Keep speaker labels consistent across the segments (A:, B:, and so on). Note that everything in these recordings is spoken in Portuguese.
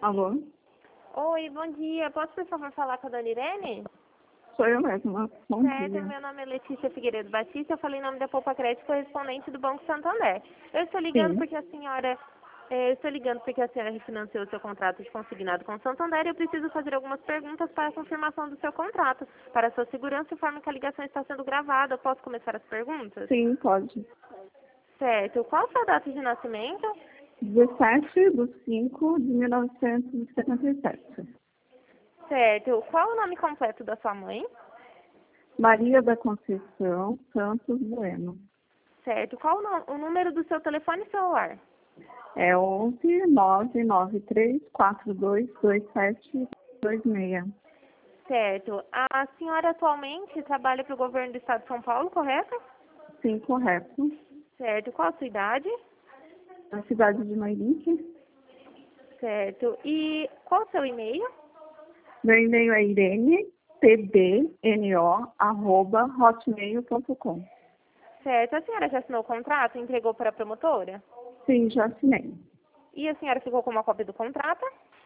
A: Alô?
B: Oi, bom dia. Posso, por favor, falar com a dona Irene?
A: Sou eu mesma. Bom
B: Certo,
A: dia.
B: meu nome é Letícia Figueiredo Batista, eu falei em nome da Poupa Crédito, correspondente do Banco Santander. Eu estou ligando
A: Sim,
B: porque a senhora refinanciou o seu contrato de consignado com o Santander e eu preciso fazer algumas perguntas para a confirmação do seu contrato. Para a sua segurança, informe que a ligação está sendo gravada. Eu posso começar as perguntas?
A: sim, pode.
B: Certo. Qual a sua data de nascimento?
A: 17/5/1977.
B: Certo. Qual o nome completo da sua mãe?
A: Maria da Conceição Santos Bueno.
B: Certo. Qual o número do seu telefone celular?
A: É 11-993-422726.
B: Certo. A senhora atualmente trabalha para o governo do estado de São Paulo, correto?
A: Sim, correto.
B: Certo. Qual a sua idade?
A: Na cidade de Mairink.
B: Certo. E qual o seu e-mail?
A: Meu e-mail é irenepbno@hotmail.com.
B: Certo. A senhora já assinou o contrato e entregou para a promotora?
A: Sim, já assinei.
B: E a senhora ficou com uma cópia do contrato?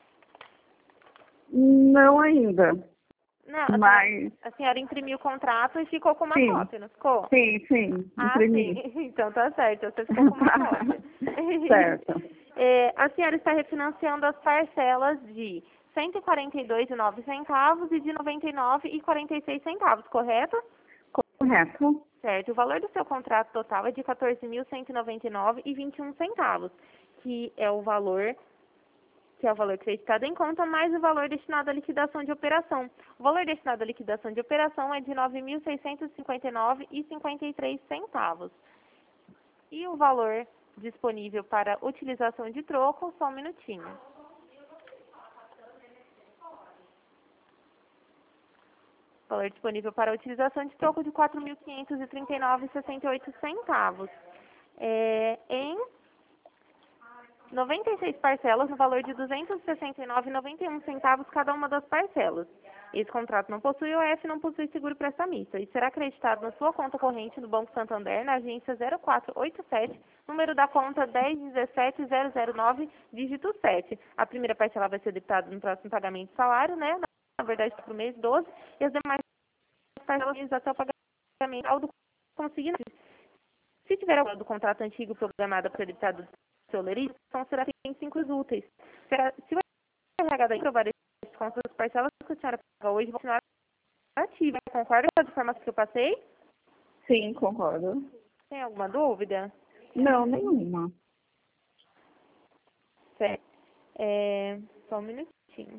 A: Não ainda,
B: Não,
A: mas
B: a senhora imprimiu o contrato e ficou com uma
A: sim,
B: cópia, não ficou?
A: sim,
B: Ah, sim.
A: imprimi.
B: Então tá certo, você ficou com uma cópia.
A: Certo.
B: A senhora está refinanciando as parcelas de R$ 142,09 e de R$ 99,46, correto?
A: Correto.
B: Certo. O valor do seu contrato total é de R$ 14.199,21, que é o valor creditado em conta, mais o valor destinado à liquidação de operação. O valor destinado à liquidação de operação é de R$ 9.659,53. E o valor disponível para utilização de troco, só um minutinho. Valor disponível para utilização de troco de R$ 4.539,68. Em 96 parcelas no valor de R$ 269,91 cada uma das parcelas. Esse contrato não possui OF, não possui seguro prestamista e será acreditado na sua conta corrente do Banco Santander, na agência 0487, número da conta 1017009, dígito 7. A primeira parcela vai ser debitada no próximo pagamento de salário, né? Na verdade, para o mês 12, e as demais parcelas até o pagamento do consignado. Se tiver alguma do contrato antigo programada para ser debitado do seu lerista, então será em 5 úteis. Se o RH daí provar esse conto das parcelas que a senhora paga hoje, vão continuar ativa. Concorda com as informações que eu passei?
A: Sim, concordo.
B: Tem alguma dúvida?
A: Não, nenhuma.
B: Certo. Só um minutinho.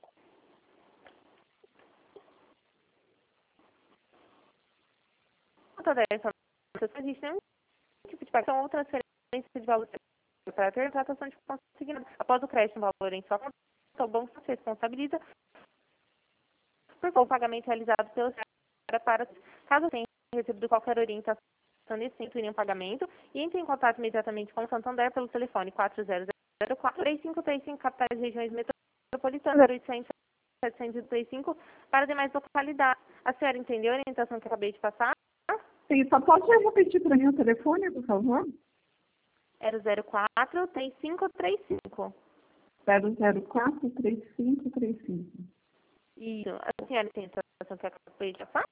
B: Toda essa informação, existe nenhum tipo de pagamento ou transferência de valor para ter tratação de consignado. Após o crédito, um valor em sua conta, o banco se responsabiliza por o pagamento realizado pelo senhora para, caso tenha recebido qualquer orientação nesse sentido em um pagamento, e entre em contato imediatamente com o Santander pelo telefone 4004-3535, capitais e regiões metropolitanas, 0800-735, para demais localidades. A senhora entendeu a orientação que eu acabei de passar?
A: Sim, só pode repetir para mim o telefone, por favor?
B: Era o 04-3535.
A: 004-3535.
B: Isso. A senhora tem a orientação que eu acabei de passar?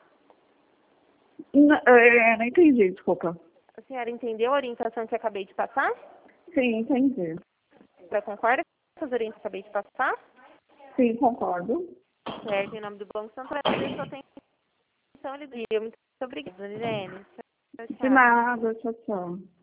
A: Não entendi, desculpa.
B: A senhora entendeu a orientação que eu acabei de passar?
A: Sim, entendi.
B: Você concorda com as orientações que eu acabei de passar?
A: Sim, concordo.
B: Certo, em nome do Banco Santander, eu só tenho atenção e muito obrigada, Irene. Tchau,
A: De
B: tchau.
A: nada, tchau, tchau.